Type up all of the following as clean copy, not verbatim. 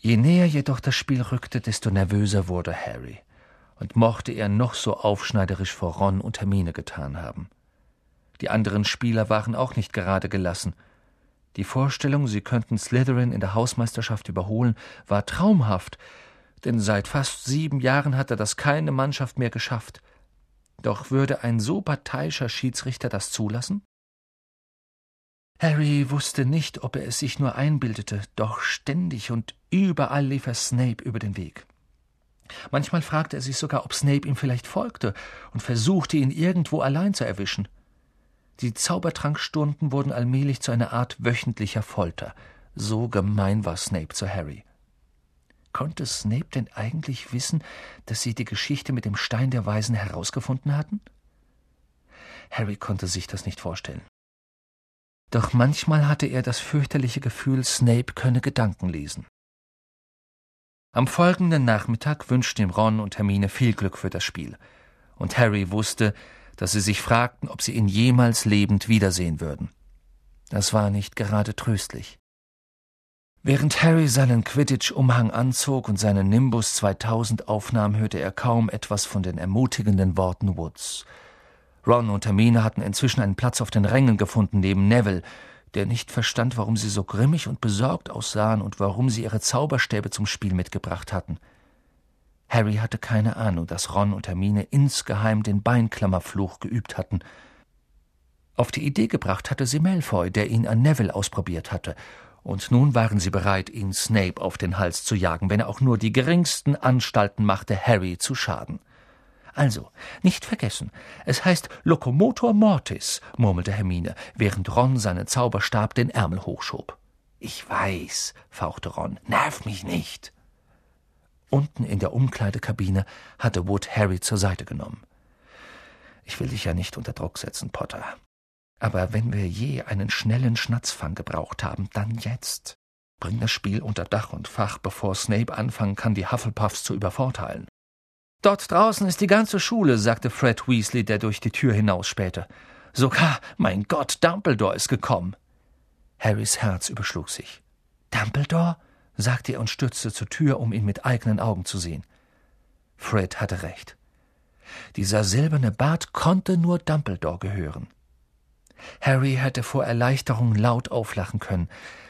Je näher jedoch das Spiel rückte, desto nervöser wurde Harry und mochte er noch so aufschneiderisch vor Ron und Hermine getan haben. Die anderen Spieler waren auch nicht gerade gelassen. Die Vorstellung, sie könnten Slytherin in der Hausmeisterschaft überholen, war traumhaft, denn seit fast 7 Jahren hatte das keine Mannschaft mehr geschafft. Doch würde ein so parteiischer Schiedsrichter das zulassen? Harry wusste nicht, ob er es sich nur einbildete, doch ständig und überall lief er Snape über den Weg. Manchmal fragte er sich sogar, ob Snape ihm vielleicht folgte und versuchte, ihn irgendwo allein zu erwischen. Die Zaubertrankstunden wurden allmählich zu einer Art wöchentlicher Folter. So gemein war Snape zu Harry. Konnte Snape denn eigentlich wissen, dass sie die Geschichte mit dem Stein der Weisen herausgefunden hatten? Harry konnte sich das nicht vorstellen. Doch manchmal hatte er das fürchterliche Gefühl, Snape könne Gedanken lesen. Am folgenden Nachmittag wünschten ihm Ron und Hermine viel Glück für das Spiel. Und Harry wusste, dass sie sich fragten, ob sie ihn jemals lebend wiedersehen würden. Das war nicht gerade tröstlich. Während Harry seinen Quidditch-Umhang anzog und seinen Nimbus 2000 aufnahm, hörte er kaum etwas von den ermutigenden Worten Woods. Ron und Hermine hatten inzwischen einen Platz auf den Rängen gefunden neben Neville, der nicht verstand, warum sie so grimmig und besorgt aussahen und warum sie ihre Zauberstäbe zum Spiel mitgebracht hatten. Harry hatte keine Ahnung, dass Ron und Hermine insgeheim den Beinklammerfluch geübt hatten. Auf die Idee gebracht hatte sie Malfoy, der ihn an Neville ausprobiert hatte, und nun waren sie bereit, ihn Snape auf den Hals zu jagen, wenn er auch nur die geringsten Anstalten machte, Harry zu schaden. Also, nicht vergessen, es heißt Locomotor Mortis, murmelte Hermine, während Ron seinen Zauberstab den Ärmel hochschob. »Ich weiß«, fauchte Ron, »nerv mich nicht.« Unten in der Umkleidekabine hatte Wood Harry zur Seite genommen. »Ich will dich ja nicht unter Druck setzen, Potter. Aber wenn wir je einen schnellen Schnatzfang gebraucht haben, dann jetzt. Bring das Spiel unter Dach und Fach, bevor Snape anfangen kann, die Hufflepuffs zu übervorteilen.« »Dort draußen ist die ganze Schule«, sagte Fred Weasley, der durch die Tür hinausspähte. »Sogar, mein Gott, Dumbledore ist gekommen.« Harrys Herz überschlug sich. »Dumbledore?« sagte er und stürzte zur Tür, um ihn mit eigenen Augen zu sehen. Fred hatte recht. Dieser silberne Bart konnte nur Dumbledore gehören. Harry hätte vor Erleichterung laut auflachen können.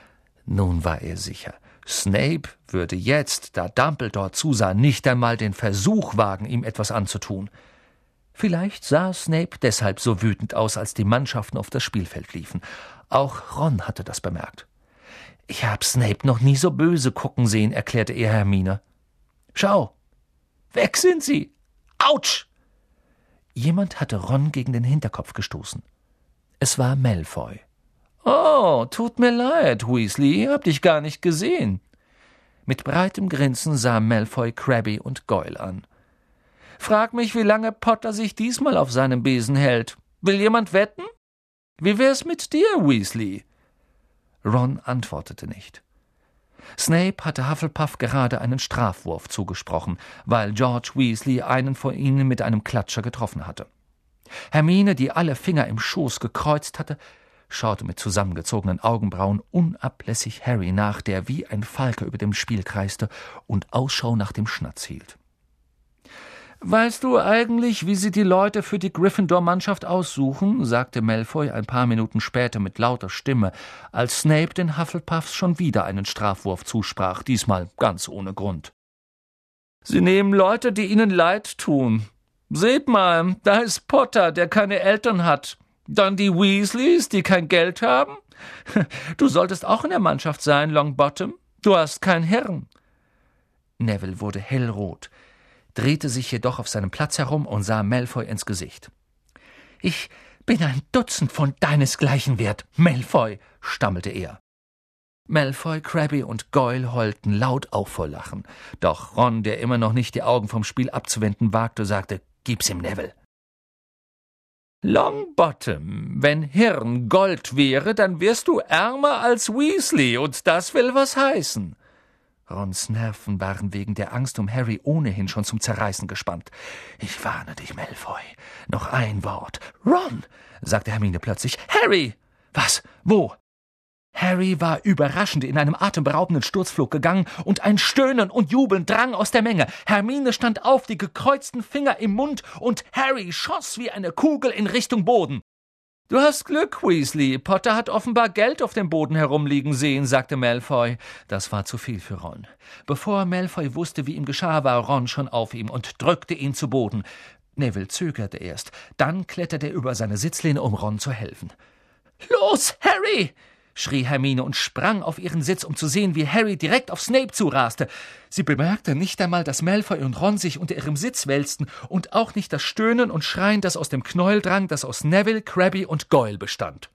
Nun war er sicher. Snape würde jetzt, da Dumbledore zusah, nicht einmal den Versuch wagen, ihm etwas anzutun. Vielleicht sah Snape deshalb so wütend aus, als die Mannschaften auf das Spielfeld liefen. Auch Ron hatte das bemerkt. »Ich hab Snape noch nie so böse gucken sehen«, erklärte er Hermine. »Schau, weg sind sie! Autsch!« Jemand hatte Ron gegen den Hinterkopf gestoßen. Es war Malfoy. »Oh, tut mir leid, Weasley, hab dich gar nicht gesehen.« Mit breitem Grinsen sah Malfoy Crabbe und Goyle an. »Frag mich, wie lange Potter sich diesmal auf seinem Besen hält. Will jemand wetten? Wie wär's mit dir, Weasley?« Ron antwortete nicht. Snape hatte Hufflepuff gerade einen Strafwurf zugesprochen, weil George Weasley einen von ihnen mit einem Klatscher getroffen hatte. Hermine, die alle Finger im Schoß gekreuzt hatte, schaute mit zusammengezogenen Augenbrauen unablässig Harry nach, der wie ein Falke über dem Spiel kreiste und Ausschau nach dem Schnatz hielt. »Weißt du eigentlich, wie sie die Leute für die Gryffindor-Mannschaft aussuchen?« sagte Malfoy ein paar Minuten später mit lauter Stimme, als Snape den Hufflepuffs schon wieder einen Strafwurf zusprach, diesmal ganz ohne Grund. »Sie nehmen Leute, die ihnen leid tun. Seht mal, da ist Potter, der keine Eltern hat. Dann die Weasleys, die kein Geld haben. Du solltest auch in der Mannschaft sein, Longbottom. Du hast keinen Herrn.« Neville wurde hellrot, drehte sich jedoch auf seinem Platz herum und sah Malfoy ins Gesicht. »Ich bin ein Dutzend von deinesgleichen wert, Malfoy«, stammelte er. Malfoy, Crabbe und Goyle heulten laut auf vor Lachen. Doch Ron, der immer noch nicht die Augen vom Spiel abzuwenden wagte, sagte, »Gib's ihm, Neville.« »Longbottom, wenn Hirn Gold wäre, dann wärst du ärmer als Weasley, und das will was heißen.« Rons Nerven waren wegen der Angst um Harry ohnehin schon zum Zerreißen gespannt. »Ich warne dich, Malfoy. Noch ein Wort.« »Ron«, sagte Hermine plötzlich. »Harry!« »Was? Wo?« Harry war überraschend in einem atemberaubenden Sturzflug gegangen, und ein Stöhnen und Jubeln drang aus der Menge. Hermine stand auf, die gekreuzten Finger im Mund, und Harry schoss wie eine Kugel in Richtung Boden. »Du hast Glück, Weasley. Potter hat offenbar Geld auf dem Boden herumliegen sehen«, sagte Malfoy. Das war zu viel für Ron. Bevor Malfoy wusste, wie ihm geschah, war Ron schon auf ihm und drückte ihn zu Boden. Neville zögerte erst. Dann kletterte er über seine Sitzlehne, um Ron zu helfen. »Los, Harry!« schrie Hermine und sprang auf ihren Sitz, um zu sehen, wie Harry direkt auf Snape zuraste. Sie bemerkte nicht einmal, dass Malfoy und Ron sich unter ihrem Sitz wälzten, und auch nicht das Stöhnen und Schreien, das aus dem Knäuel drang, das aus Neville, Crabbe und Goyle bestand.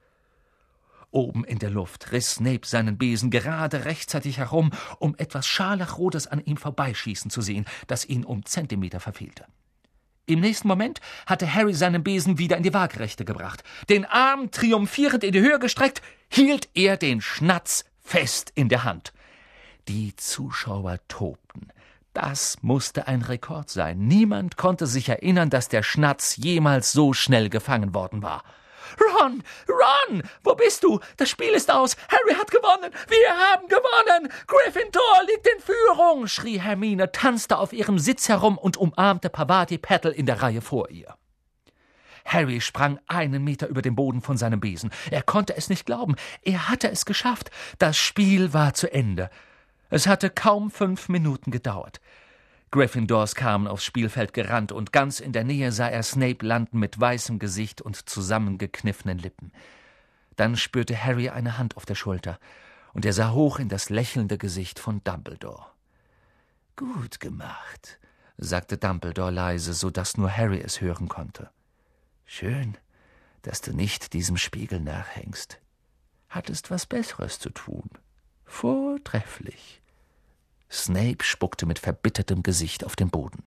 Oben in der Luft riss Snape seinen Besen gerade rechtzeitig herum, um etwas Scharlachrotes an ihm vorbeischießen zu sehen, das ihn um Zentimeter verfehlte. Im nächsten Moment hatte Harry seinen Besen wieder in die Waagerechte gebracht. Den Arm triumphierend in die Höhe gestreckt, hielt er den Schnatz fest in der Hand. Die Zuschauer tobten. Das musste ein Rekord sein. Niemand konnte sich erinnern, dass der Schnatz jemals so schnell gefangen worden war. »Ron! Ron! Wo bist du? Das Spiel ist aus! Harry hat gewonnen! Wir haben gewonnen! Gryffindor liegt in Führung!« schrie Hermine, tanzte auf ihrem Sitz herum und umarmte Pavati Patel in der Reihe vor ihr. Harry sprang 1 Meter über den Boden von seinem Besen. Er konnte es nicht glauben. Er hatte es geschafft. Das Spiel war zu Ende. Es hatte kaum 5 Minuten gedauert. Gryffindors kamen aufs Spielfeld gerannt, und ganz in der Nähe sah er Snape landen mit weißem Gesicht und zusammengekniffenen Lippen. Dann spürte Harry eine Hand auf der Schulter, und er sah hoch in das lächelnde Gesicht von Dumbledore. »Gut gemacht«, sagte Dumbledore leise, so dass nur Harry es hören konnte. »Schön, dass du nicht diesem Spiegel nachhängst. Hattest was Besseres zu tun. Vortrefflich.« Snape spuckte mit verbittertem Gesicht auf den Boden.